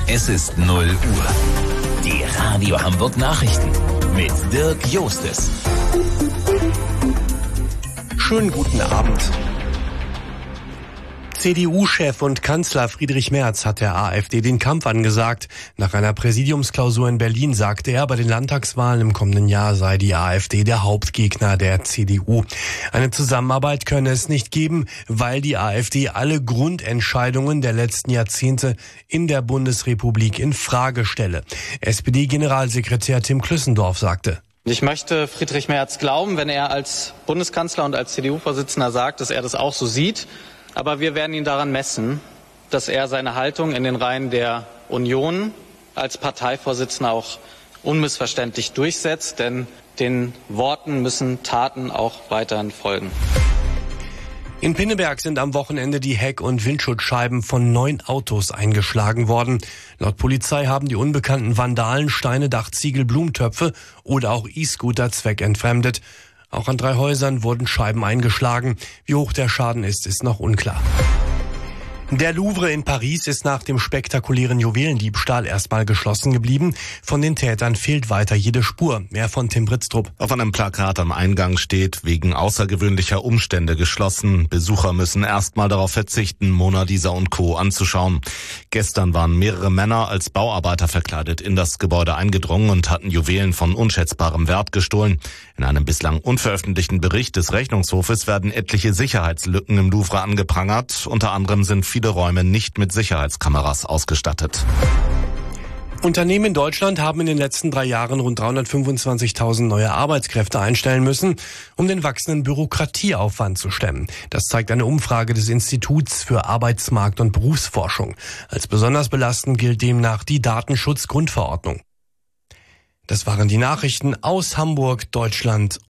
Es ist 0 Uhr. Die Radio Hamburg Nachrichten mit Dirk Jostes. Schönen guten Abend. CDU-Chef und Kanzler Friedrich Merz hat der AfD den Kampf angesagt. Nach einer Präsidiumsklausur in Berlin sagte er, bei den Landtagswahlen im kommenden Jahr sei die AfD der Hauptgegner der CDU. Eine Zusammenarbeit könne es nicht geben, weil die AfD alle Grundentscheidungen der letzten Jahrzehnte in der Bundesrepublik in Frage stelle. SPD-Generalsekretär Tim Klüssendorf sagte: Ich möchte Friedrich Merz glauben, wenn er als Bundeskanzler und als CDU-Vorsitzender sagt, dass er das auch so sieht. Aber wir werden ihn daran messen, dass er seine Haltung in den Reihen der Union als Parteivorsitzender auch unmissverständlich durchsetzt. Denn den Worten müssen Taten auch weiterhin folgen. In Pinneberg sind am Wochenende die Heck- und Windschutzscheiben von 9 Autos eingeschlagen worden. Laut Polizei haben die unbekannten Vandalen Steine, Dachziegel, Blumentöpfe oder auch E-Scooter zweckentfremdet. Auch an 3 Häusern wurden Scheiben eingeschlagen. Wie hoch der Schaden ist noch unklar. Der Louvre in Paris ist nach dem spektakulären Juwelendiebstahl erstmal geschlossen geblieben. Von den Tätern fehlt weiter jede Spur. Mehr von Tim Britztrup. Auf einem Plakat am Eingang steht: wegen außergewöhnlicher Umstände geschlossen. Besucher müssen erstmal darauf verzichten, Mona Lisa und Co. anzuschauen. Gestern waren mehrere Männer als Bauarbeiter verkleidet in das Gebäude eingedrungen und hatten Juwelen von unschätzbarem Wert gestohlen. In einem bislang unveröffentlichten Bericht des Rechnungshofes werden etliche Sicherheitslücken im Louvre angeprangert. Unter anderem sind viele Räume nicht mit Sicherheitskameras ausgestattet. Unternehmen in Deutschland haben in den letzten 3 Jahren rund 325.000 neue Arbeitskräfte einstellen müssen, um den wachsenden Bürokratieaufwand zu stemmen. Das zeigt eine Umfrage des Instituts für Arbeitsmarkt- und Berufsforschung. Als besonders belastend gilt demnach die Datenschutzgrundverordnung. Das waren die Nachrichten aus Hamburg, Deutschland